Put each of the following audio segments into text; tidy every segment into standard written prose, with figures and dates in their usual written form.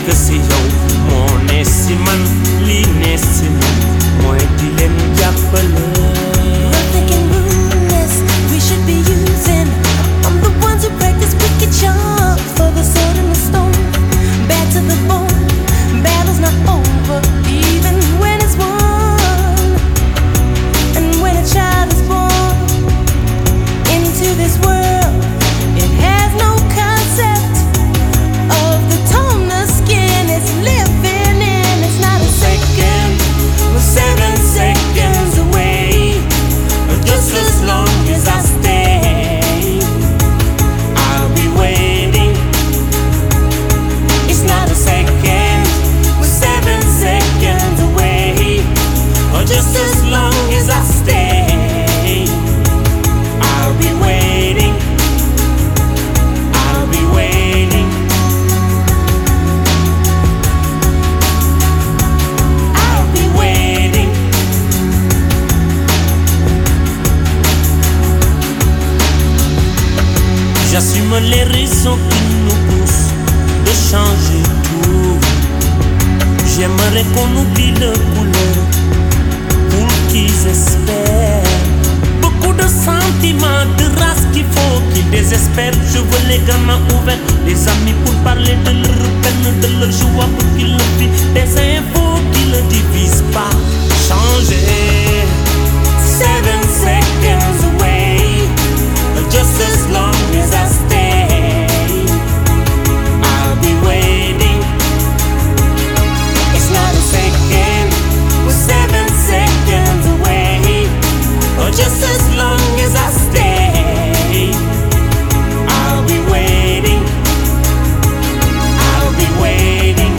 que c'est yow moo ne si man lii ne si man mooy di leen jàppale. We're thinking ruthless, we should be using. I'm the ones who practice wicked charms for the sword and the stone. Bad to the bone, battle's not over, even when it's won. And when a child is born into this world, it has no concept of the tone the skin is living in. It's not a second, we're 7 seconds away. Just as long as I stay, I'll be waiting. It's not a second, we're 7 seconds away. Just as long as I stay, I'll be waiting. I'll be waiting. I'll be waiting. J'assume les raisons qui nous poussent de changer tout. J'aimerais qu'on oublie le couleur pour qu'ils espèrent. Beaucoup de sentiments, de race qu'il faut qu'ils désespèrent. Je veux les gamins ouverts, les amis pour parler de leur peine, de leur joie pour qu'ils le vivent. Des infos qui ne divisent pas. Changer. 7 seconds away. Just as long as I stay, I'll be waiting. It's not a second, We're 7 seconds away. Just as long as I stay, I'll be waiting. I'll be waiting.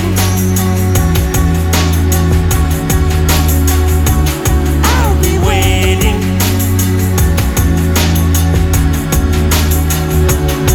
I'll be waiting.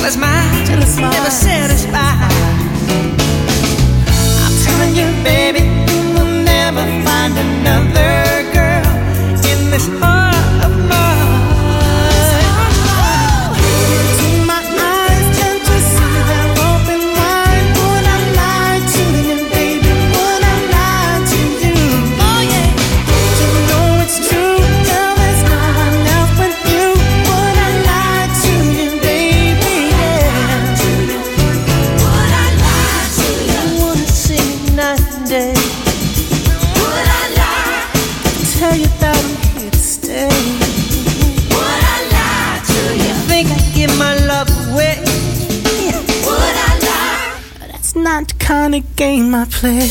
jealous mind, never satisfied. I'm telling you, baby, you will never find another girl in this heart of mine. To my eyes, can't you see they're open wide? Would I lie to you, baby? Would I lie to you? Oh yeah. You know it's true, girl, there's no one else but you. Would I lie to you, baby? Yeah. Would I lie to you? I wanna see you night and day. Would I lie? Tell you that I'm here to stay. Would I lie to you? Think I'd give my love away? Would I lie? That's not the kind of game I play.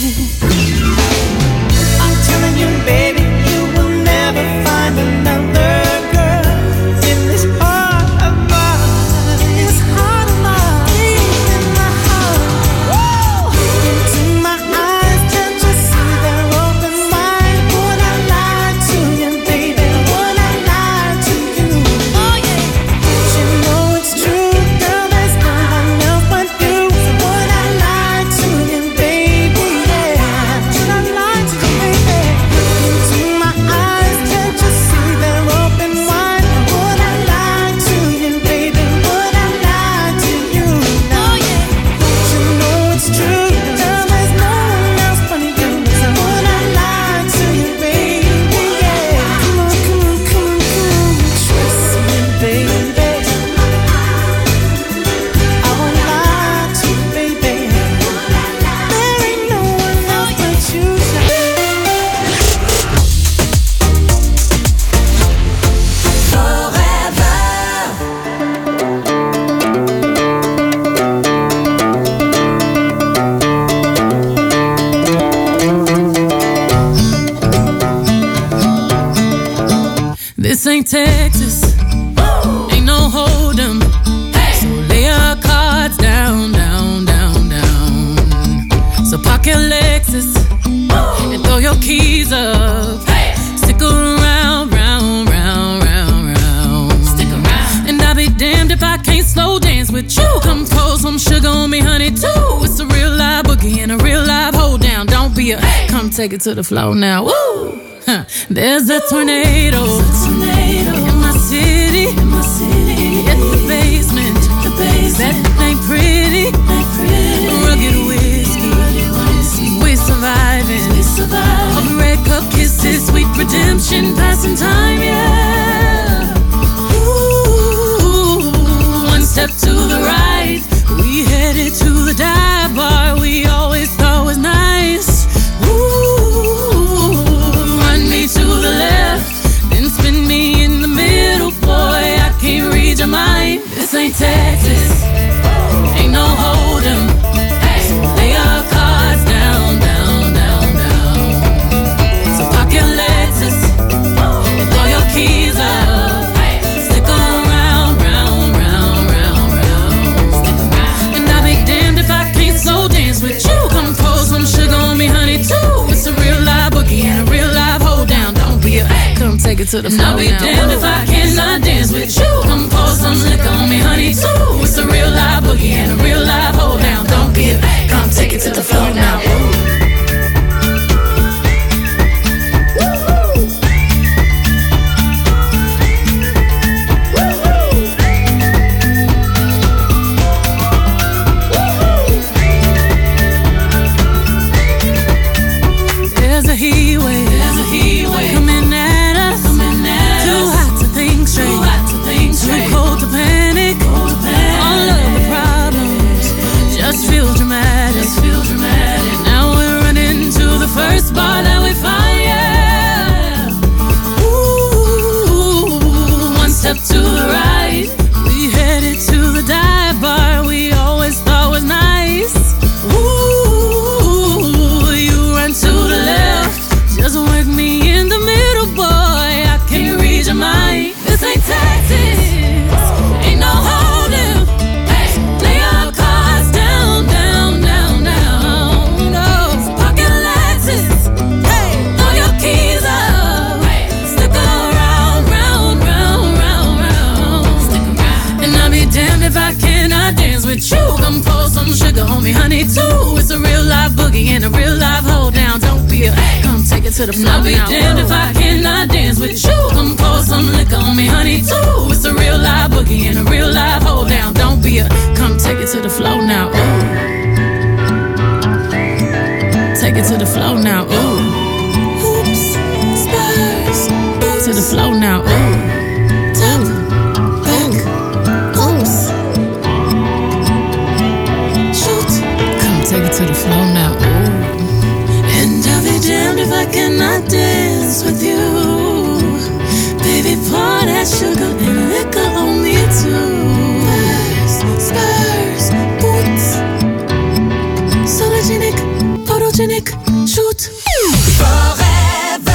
I'm telling you, baby, you will never find another girl in this heart of mine. This heart of mine, deep in my heart. Woo! Into my eyes, can't you see they're open wide? Would I lie to you, baby? Would I lie to you? Oh yeah. You know it's true, girl, there's no one else but you. So would I lie to you, baby? Yeah. Would I lie to you, baby? Into my eyes, can't you see they're open wide? Would I lie to you, baby? Would I lie to you? Oh yeah. You know it's true, girl, there's no one else but you. So would I lie to you, baby? Yeah. Come on, come on, come on, come on. Trust me, baby. I won't lie to you, baby. There ain't no one else but you. This ain't Texas, ain't no hold'em. So lay your cards down, down, down, down. So park your Lexus and throw your keys up. Stick around, round, round, round, round. Stick around. And I'll be damned if I can't slow dance with you. Come pour some sugar on me, honey, too. It's a real live boogie and a real live hold down. Don't be a come take it to the floor now. Woo! Huh. There's a tornado in my city, at the basement. That ain't pretty. Rugged whiskey, we surviving. All the red cup kisses, sweet redemption, passing time, yeah. Ooh, one step to the right, we headed to the dive bar we always thought was nice. Run me to the left, then spin me in the middle, boy, I can't read your mind. This ain't Texas, ain't no hold'em. So lay your cards down, down, down, down. So park your Lexus and throw your keys up. Stick around, round, round, round, round. And I'll be damned if I can't slow dance with you. Come pour some sugar on me, honey, too. It's a real live boogie and a real live hold down. Don't be a come take it to the floor. I'll be damned if I cannot dance with you. Come pour some liquor on me, honey, too. It's a real live boogie and a real live hold down. Don't be a come take it to the floor now. There's a heat wave coming at us, too hot to boogie and a real live hold down. Don't be a come take it to the floor. I'll be damned if I cannot dance with you. Come pour some liquor on me, honey, too. It's a real live boogie and a real live hold down. Don't be a come take it to the floor now. Ooh. Take it to the floor now. Ooh. Hoops, spurs, boots. To the floor now. Ooh. Take it to the floor now, ooh. And I'll be damned if I cannot dance with you. Baby, pour that sugar and liquor on me too. Spurs, boots. Sologenic, photogenic, shoot. Forever.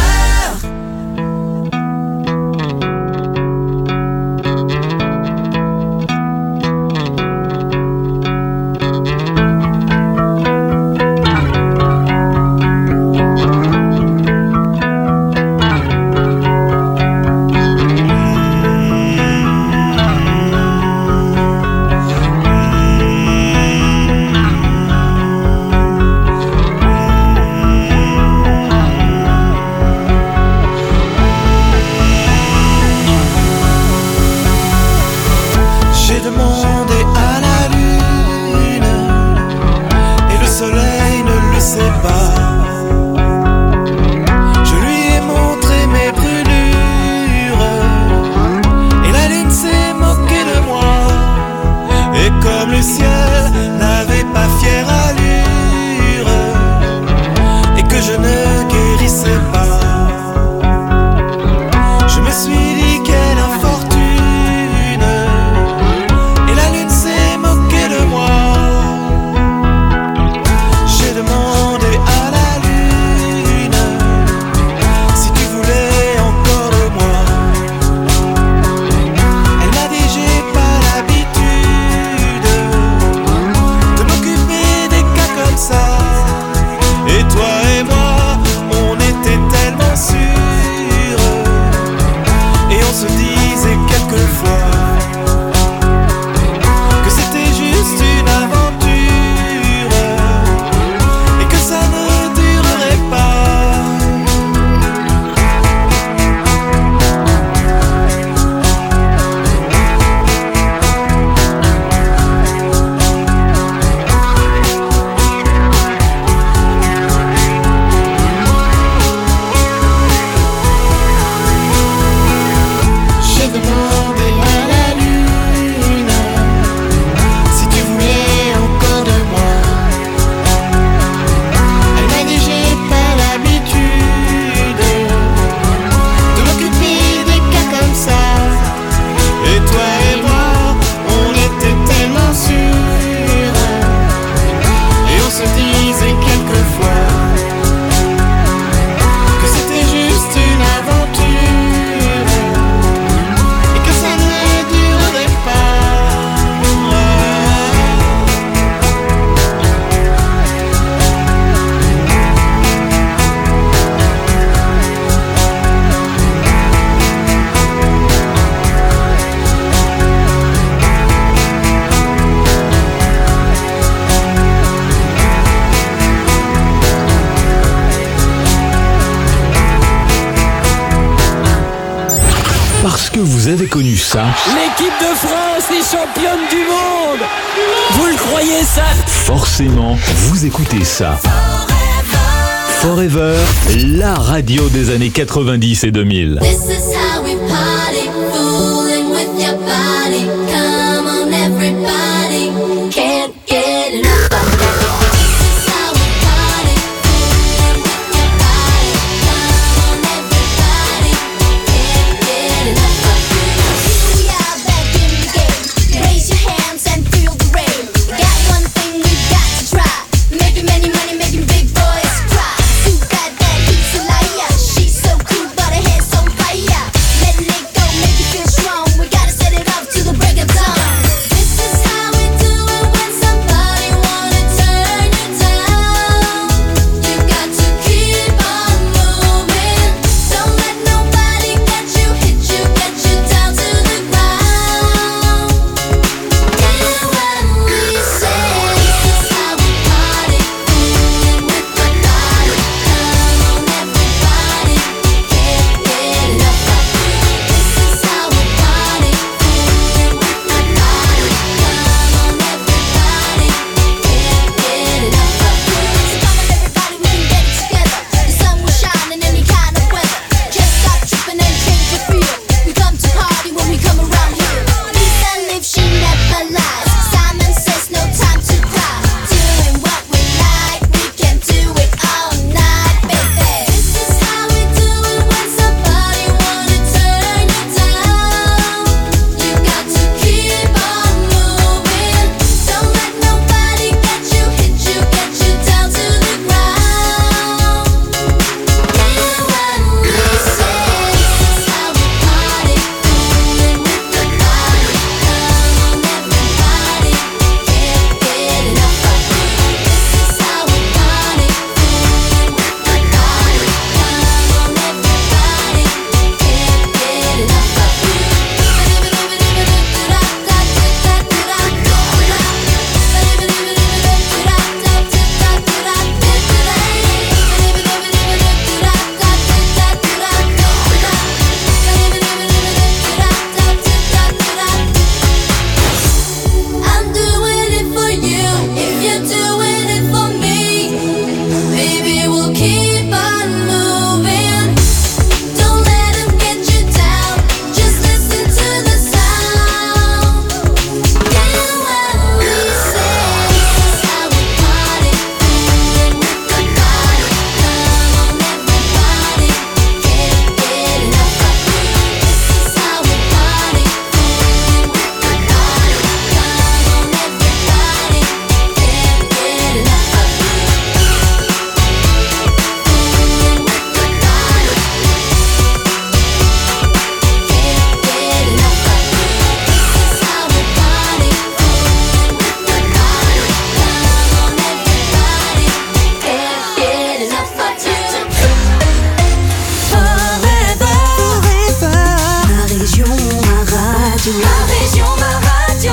Vous avez connu ça? L'équipe de France est championne du monde! Vous le croyez ça? Forcément, vous écoutez ça. Forever, la radio des années 90 et 2000. This is how we party, fooling with your body. Come on everybody, can't get enough of that. To the break Ma région, ma radio.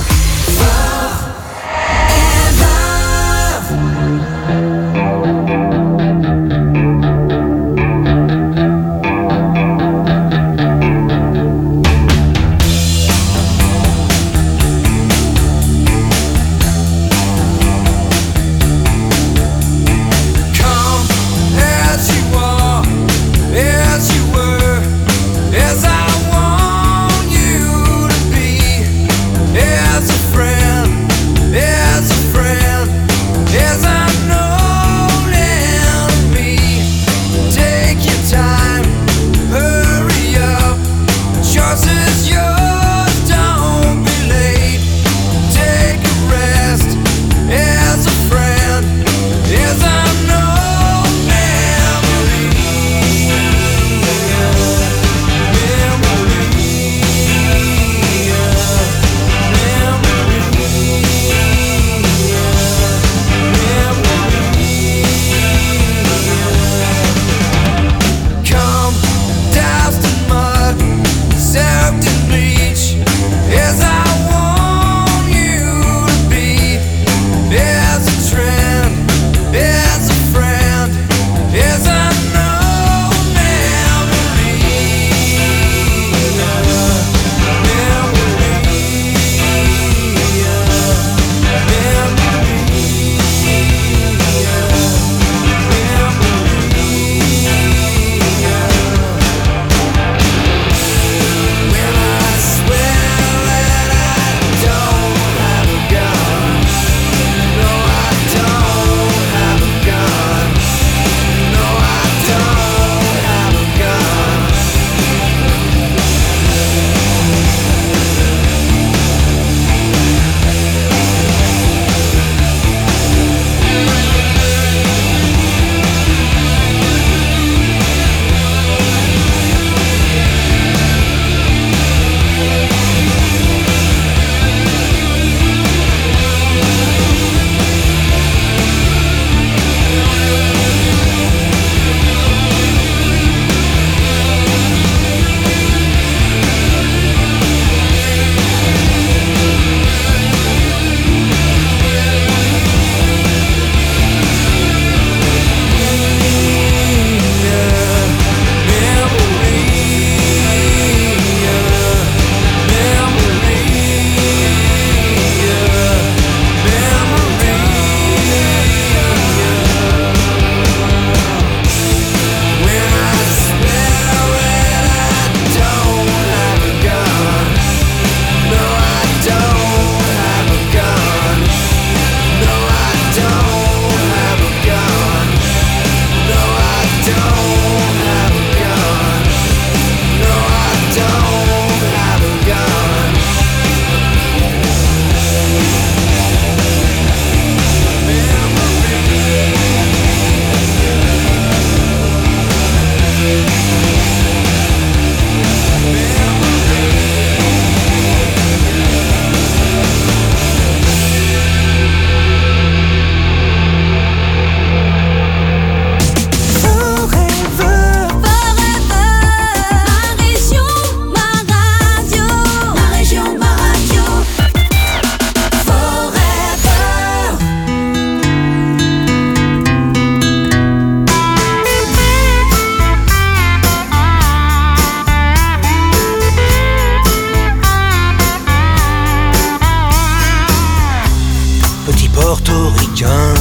portoricain,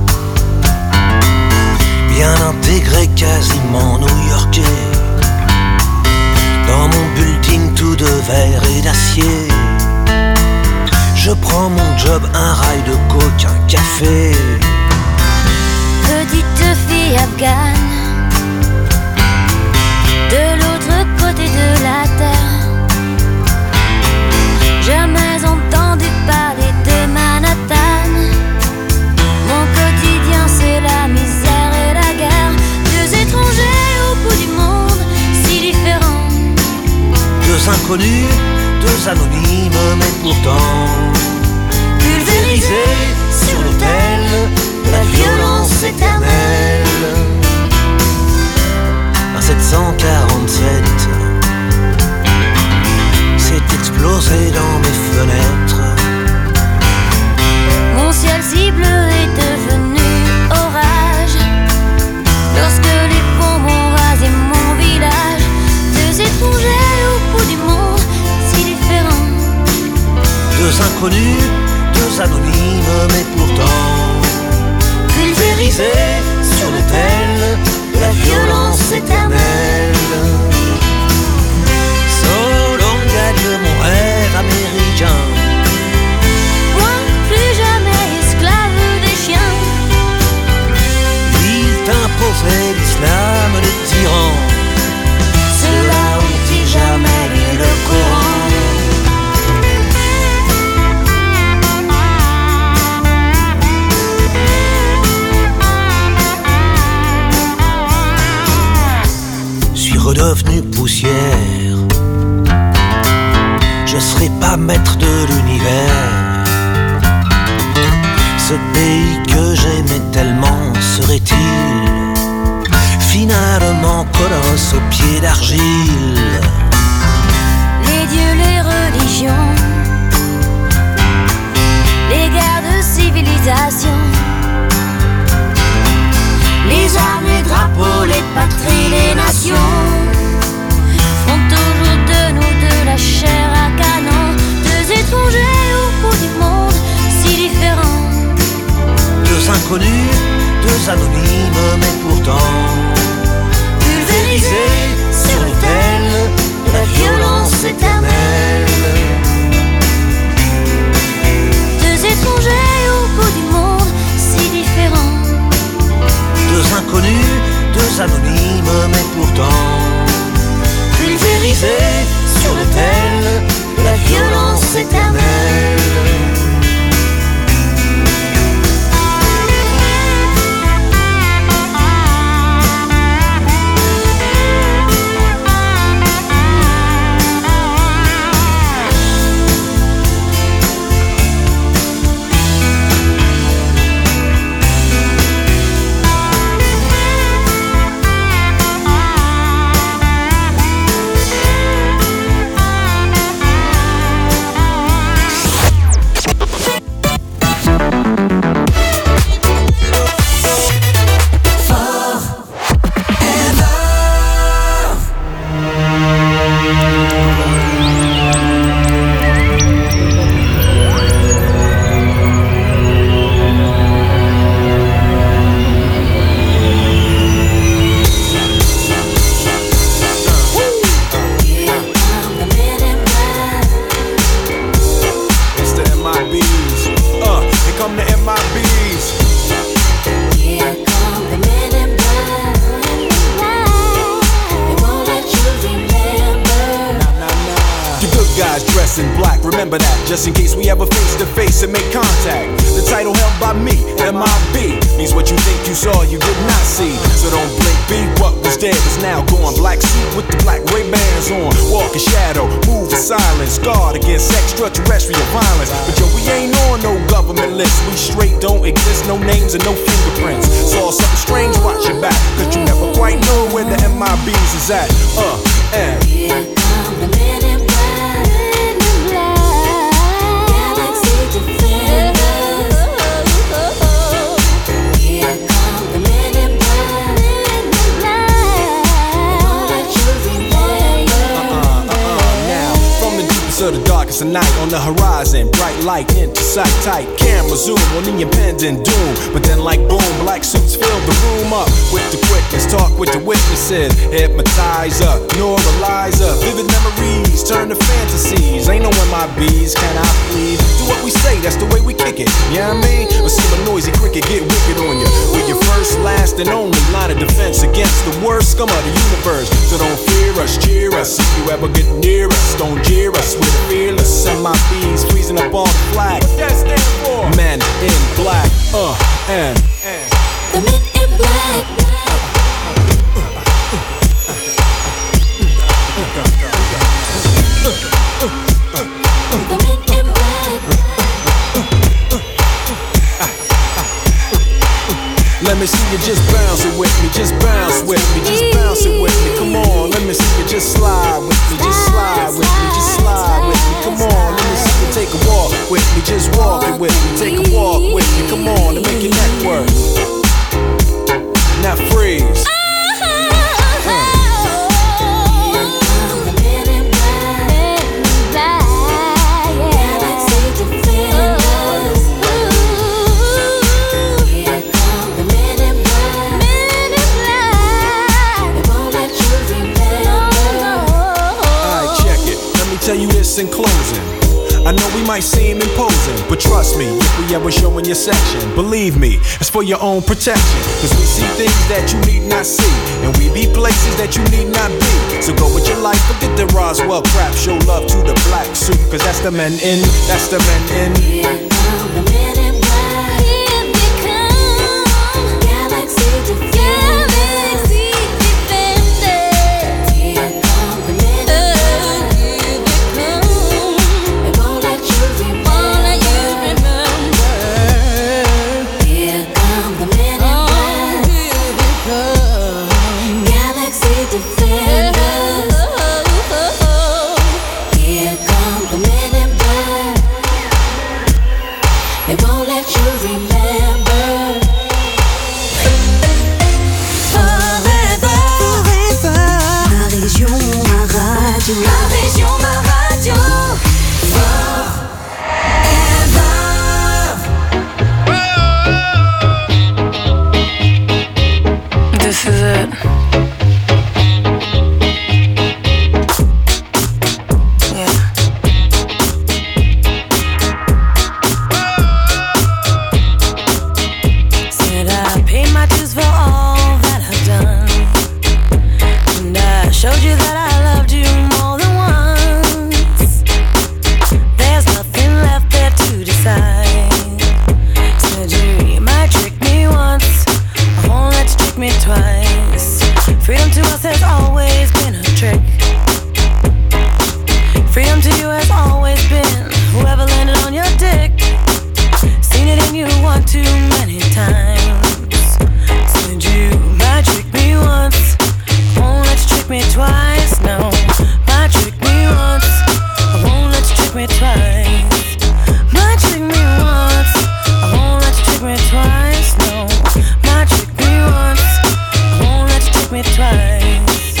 bien intégré, quasiment new-yorkais. Dans mon building tout de verre et d'acier, je prends mon job, un rail de coke, un café. Petite fille afghane, de l'autre côté de la terre, jamais entendu parler de Manhattan. Mon quotidien c'est la misère et la guerre, deux étrangers au bout du monde, si différents. Deux inconnus, deux anonymes, mais pourtant pulvérisés sur l'autel de la violence éternelle. Un 747 s'est explosé Deux inconnus, deux anonymes, mais pourtant pulvérisés sur l'autel de la violence éternelle. So long, adieu mon rêve américain. Moi, plus jamais esclave des chiens. Il t'imposait l'islam de tyran. Ceux-là ont-ils jamais lu le Coran? Suis redevenu poussière. Je serai pas maître de l'univers. Ce pays que j'aimais tellement serait-il finalement colosse aux pieds d'argile? Les dieux, les religions, les guerres de civilisation, les armes, les drapeaux, les patries, les nations font toujours de nous de la chair à canon, deux étrangers au bout du monde, si différents. Deux inconnus, deux anonymes, mais pourtant pulvérisés sur l'autel de la violence éternelle. Deux étrangers au bout du monde, si différents. Deux inconnus, deux anonymes, mais pourtant pulvérisés sur l'autel de la violence éternelle. Just in case we ever face to face and make contact. The title held by me, MIB, means what you think you saw, you did not see. So don't blink, be what was dead is now gone. Black suit with the black Ray-Bans on. Walk in shadow, move in silence. Guard against extraterrestrial violence. But yo, we ain't on no government list. We straight don't exist, no names and no fingerprints. Saw something strange, watch your back. Cause you never quite know where the MIBs is at. And here come the men in black. So the darkest of night on the horizon, bright light into sight, tight camera zoom on the impending doom. But then like boom, black suits fill the room up with the quickness, talk with the witnesses, hypnotizer, neuralizer, vivid memories turn to fantasies. Ain't no MIBs, can I please? Do what we say, that's the way we kick it. You know what I mean? Or see a noisy cricket get wicked on you. We're your first, last, and only line of defense against the worst scum of the universe. So don't fear us, cheer us. If you ever get near us, don't jeer us. We're the fearless MIBs, freezing up on the flag. What that stand for? Men in black, and the men in black. The men in black. Let me see you just bounce it with me, just bounce with me, just bounce it with me. Come on, let me see you just slide with me, just slide with me, just slide with me. Come on, let me see you take a walk with me, just walk it with me, take a walk with me. Come on, and make your neck work. Now freeze. The men in black. closing. I know we might seem imposing, but trust me, if we ever show in your section, believe me, it's for your own protection. Cause we see things that you need not see, and we be places that you need not be. So go with your life, forget the Roswell crap. Show love to the black suit, cause that's the men in, that's the men in. Here come the men in black. Here they come. Galaxy defenders. Here come the men in black. Here they come. They won't let you remember. Here come the men in black. Here they come. Galaxy defenders. Here come the men in black. They won't let you remember. Forever, forever. Ma région, ma radio. Ma région, ma radio. Forever. This is it. Said I paid my dues for all that I've done, and I showed you that I loved you more than once. There's nothing left there to decide. Said you might trick me once, I won't let you trick me twice. Freedom to us has always been a trick. Freedom to you has always been whoever landed on your dick. Seen it in you one too many times. Said you might trick me once, won't let you trick me twice. No, might trick me once, I won't let you trick me twice. Might trick me once, I won't let you trick me twice. No, might trick me once, I won't let you trick me twice.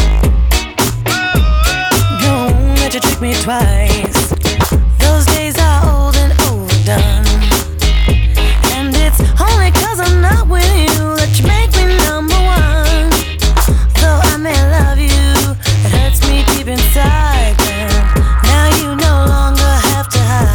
No, won't let you trick me twice. Those days are old and overdone, and it's only 'cause I'm not with you that you make me number one. Though I may love you, it hurts me deep inside. And now you no longer have to hide.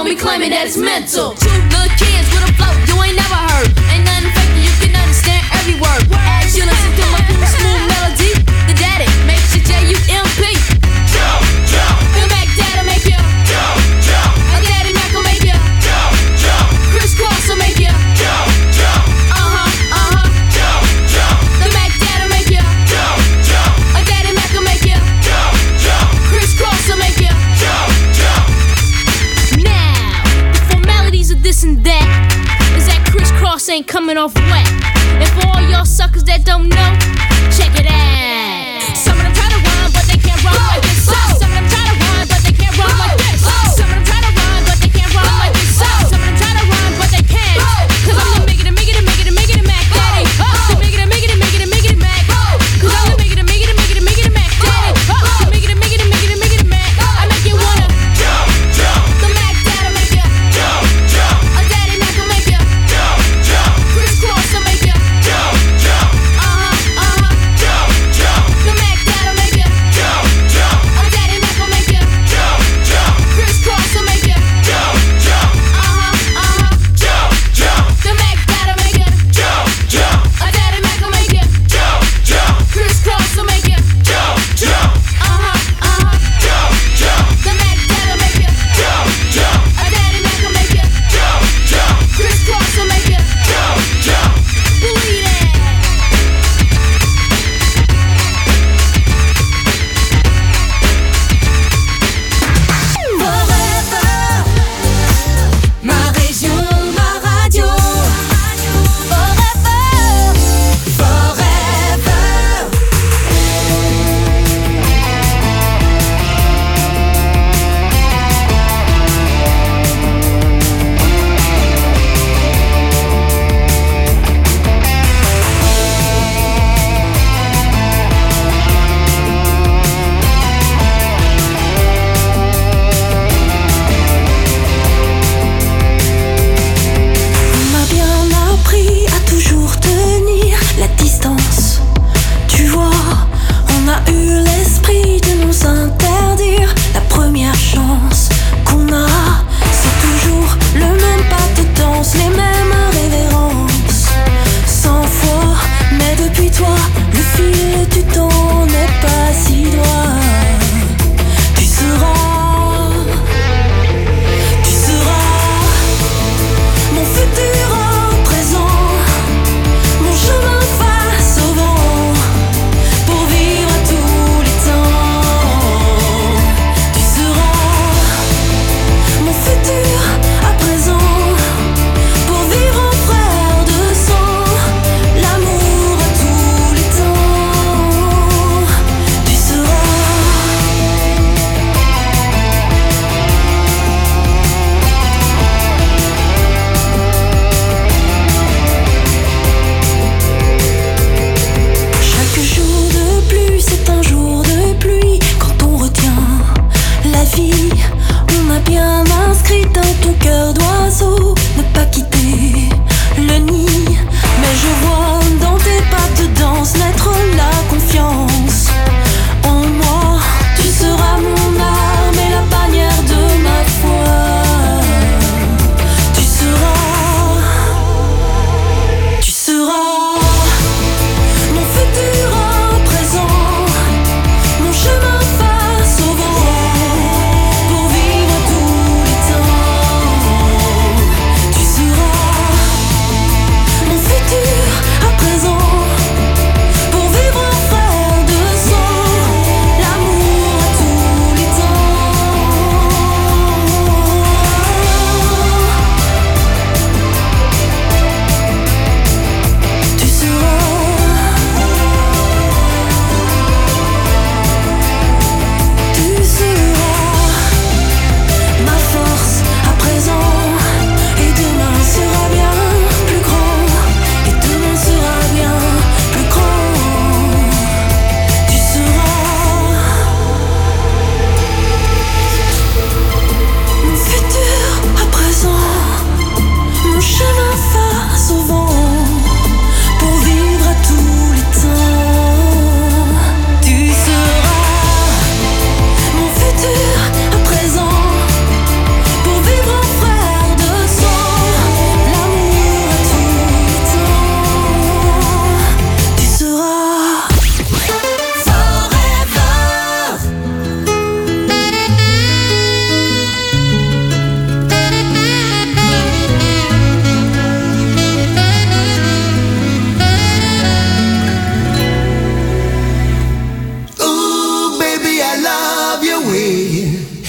be claiming that it's mental. Two little kids with a flow you ain't never heard. Ain't nothing fake, you can understand every word. As you listen to my cool smooth melody, the daddy makes you J-U-M-P. Jump, jump. The Mac Dad'll make you jump, jump. A Daddy Mac will make you jump, jump. Chris Cross will make you jump, jump. Jump, jump. The Mac Dad'll make you jump, jump. A Daddy Mac will make you jump, jump. Chris Cross will make you jump, jump. Now, the formalities of this and that is that Chris Cross ain't coming off wet. And for all y'all suckers that don't know, check it out. Some of them try to rhyme, but they can't rhyme like this. Some of them try to rhyme, but they can't rhyme like this. Some of them try to rhyme, but they can't rhyme like this. Some of them try to rhyme, but they can't. Cause I'm the make it Mac Daddy. The make it Mac. Cause I'm the make it Mac Daddy. The make it Mac. I make you wanna jump, jump. The Mac Dad'll make you jump, jump. A Daddy Mac will make you jump, jump. Chris Cross will make you jump, jump. jump, jump,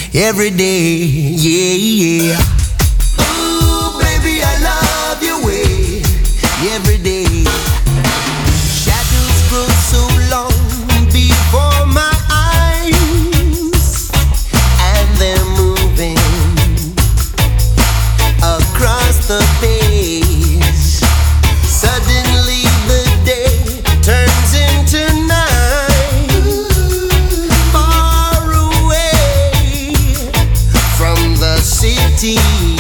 every day, yeah, yeah. Ooh, baby, I love your way every day. Shadows grow so long before my eyes, and they're moving across the page. Suddenly the day turns into night, far away from the city.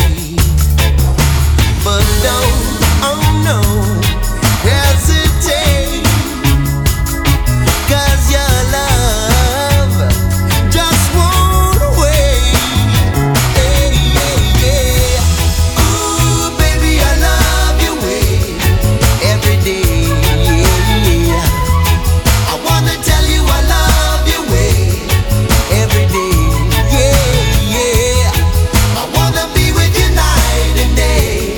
But don't, oh no, hesitate, 'cause your love just won't wait. Hey, yeah, yeah. Ooh, baby, I love your way every day. Yeah. I wanna tell you I love your way every day. Yeah, yeah. I wanna be with you night and day.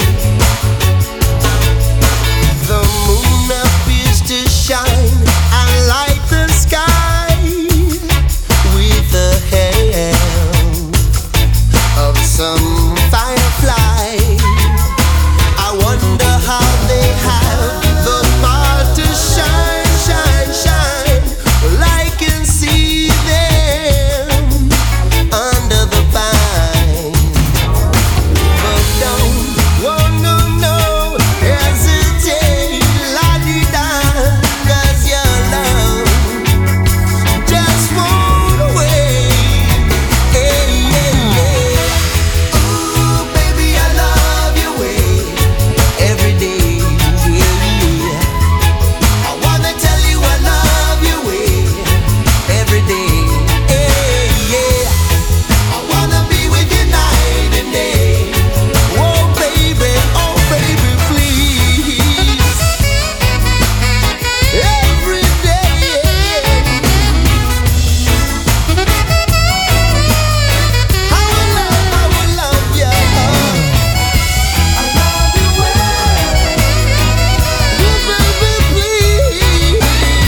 The moon appears to shine and light the sky with the help of some firefly. I wonder how they have the power to shine, shine, shine. Well, I can see them under the pine. But don't, oh no, no, hesitate, la-di-da, 'cause your love just won't wait. Hey, yeah, yeah. Ooh, baby, I love your way every day. Yeah, I wanna tell you I love your way every day. Hey, yeah. I wanna be with you night and day. Oh baby, please. Every day. I will love you. I love you well. Oh baby, please.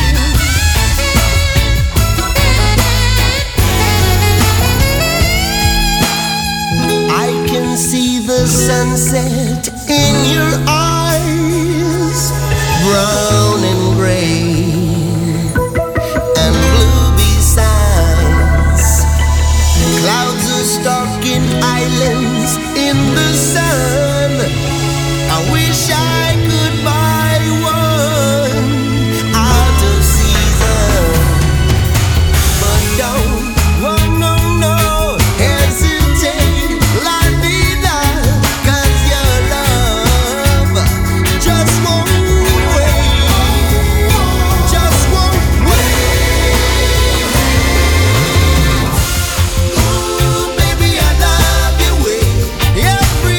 I can see the sunset in your eyes, brown and gray and blue besides. Clouds are stalking islands in the sun. I wish I could buy one out of season. But don't, oh no, no, hesitate, la-di-da, 'cause your love just won't wait, just won't wait. Ooh, baby, I love your way every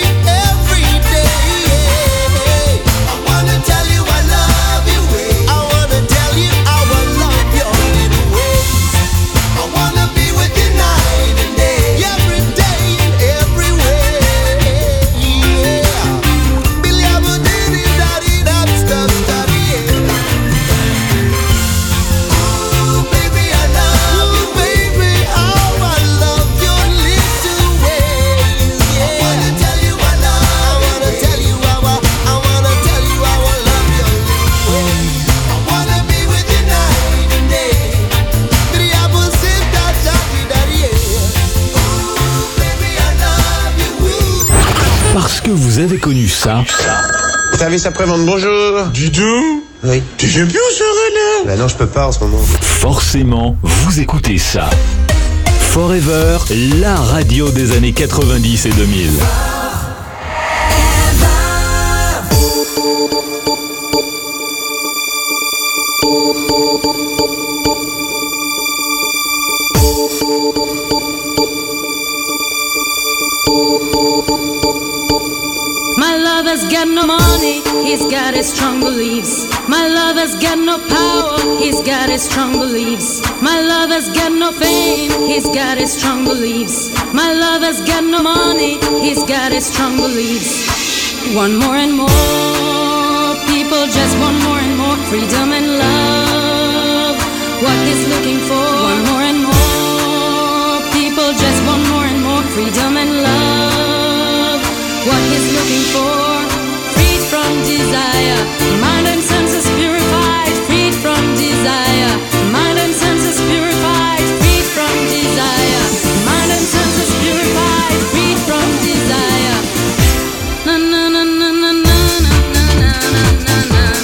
day. I wanna tell you I love your way. I wanna tell you I will love your little ways. I wanna be with you night and day, every day and every way. Yeah. Billy, I'm a diddy-daddy-dap, stuff-daddy, yeah. Ooh, baby, I love you, baby. How I love your little ways. Yeah. I wanna tell you I love. I wanna tell you I wanna tell you I will love your little ways. I wanna be with you night and day. Billy, I'm a diddy-daddy-daddy, yeah. Ooh, baby, I love you. Parce que vous avez connu ça. Service après-vente, bonjour. Dis donc, Oui. tu viens plus au soirée là? Bah non, je peux pas en ce moment. Forcément, vous écoutez ça. Forever, la radio des années 90 et 2000. My lover's got no money, he's got his strong beliefs. My lover's got no power, he's got his strong beliefs. My lover's got no fame, he's got his strong beliefs. My lover's got no money, he's got his strong beliefs. Want more and more, people just want more and more freedom and love. What he's looking for, want more and more, people just want more freedom and love. What he's looking for, freed from desire, mind and senses purified, freed from desire, mind and senses purified, freed from desire, mind and senses purified, freed from desire. Na na na na na na na na na na na.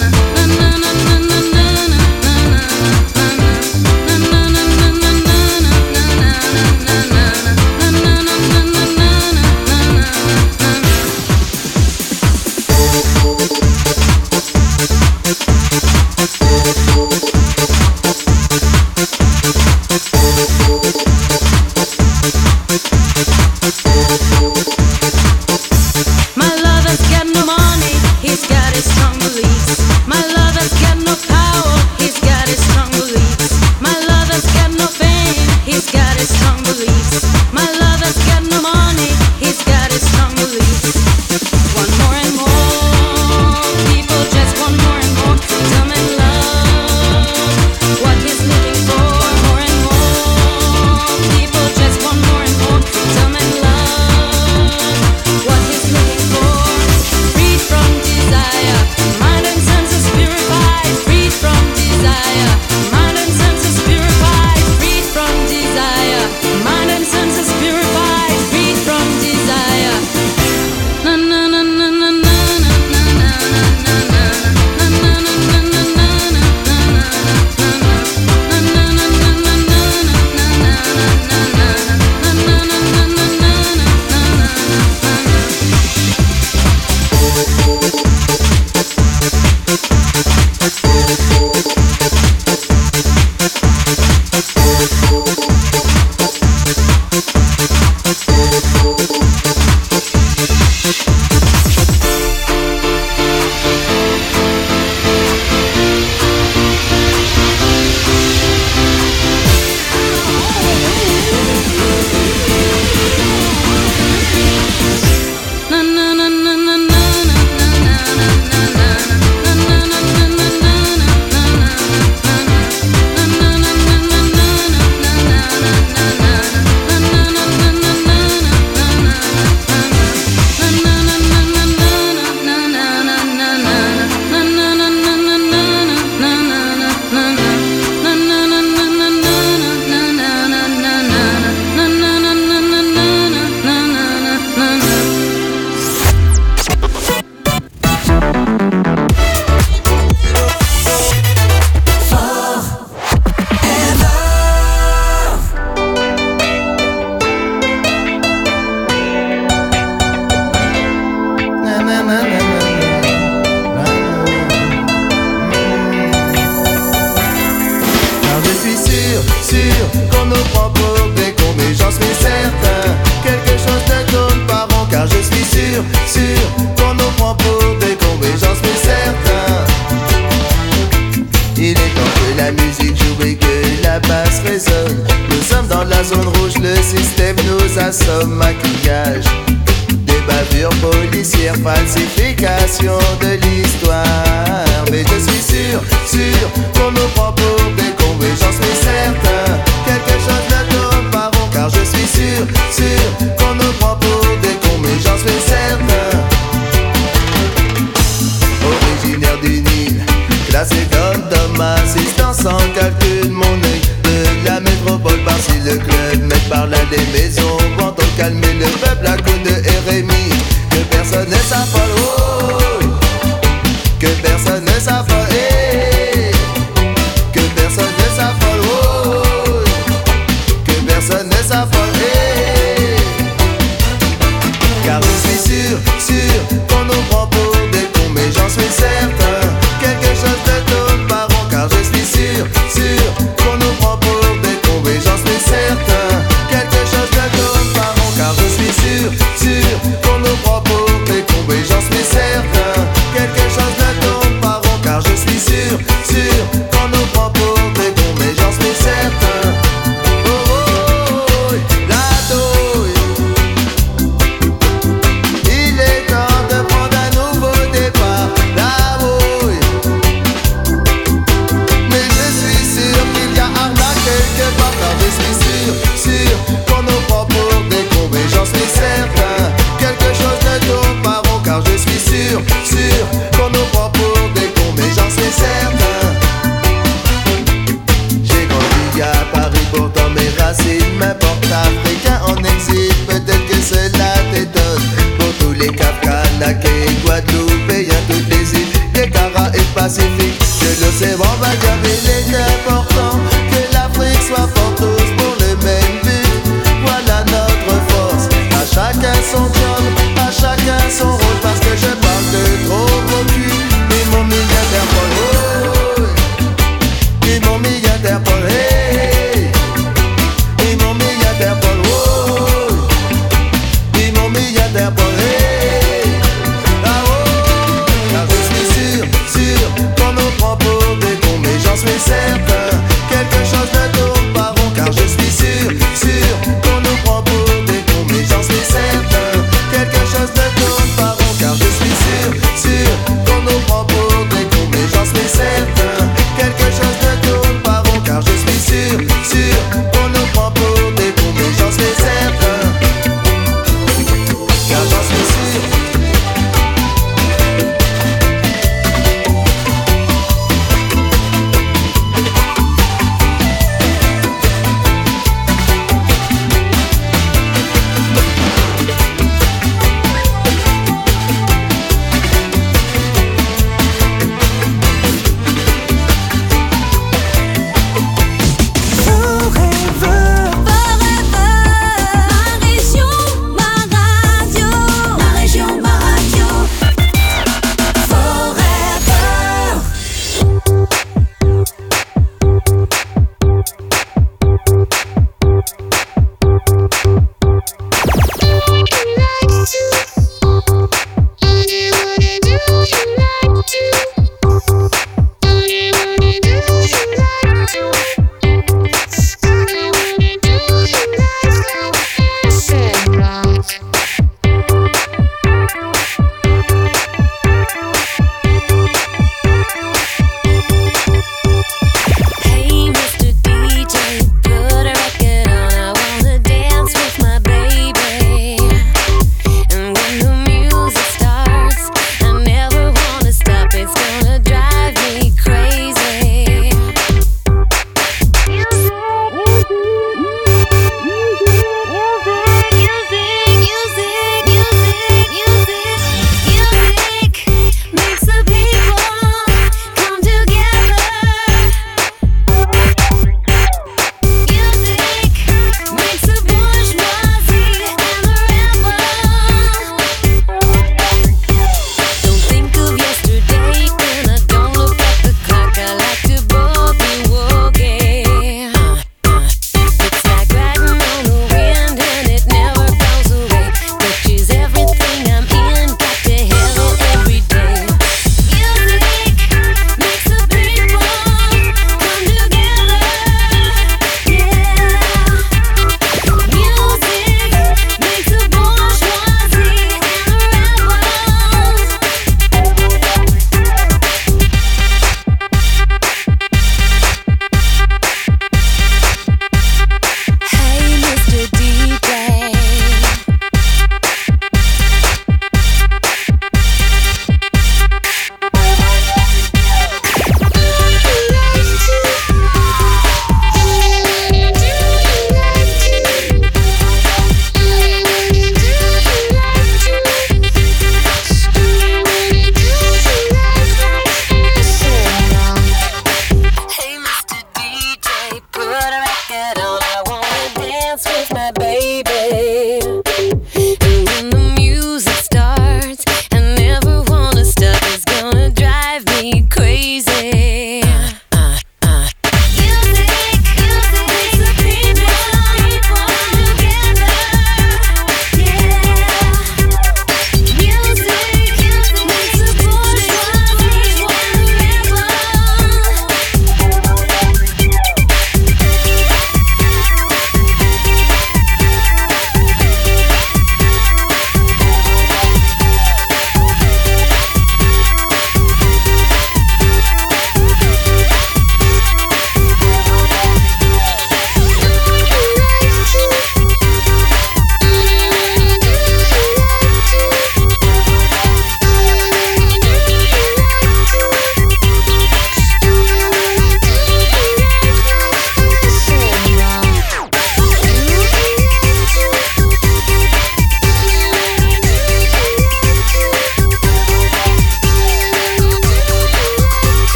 Qu'on nous m'importe africain en exil, peut-être que cela t'étonne. Pour tous les Cap-Canaquais, Guadeloupéens, toutes les îles des Caraïbes Pacifiques, de l'océan va dire il est important que l'Afrique soit pour tous pour le même but. Voilà notre force, à chacun son job, à chacun son rôle, parce que je parle de trop beau cul. Et mon milliardaire Paul, oh, et mon milliardaire Paul, hey.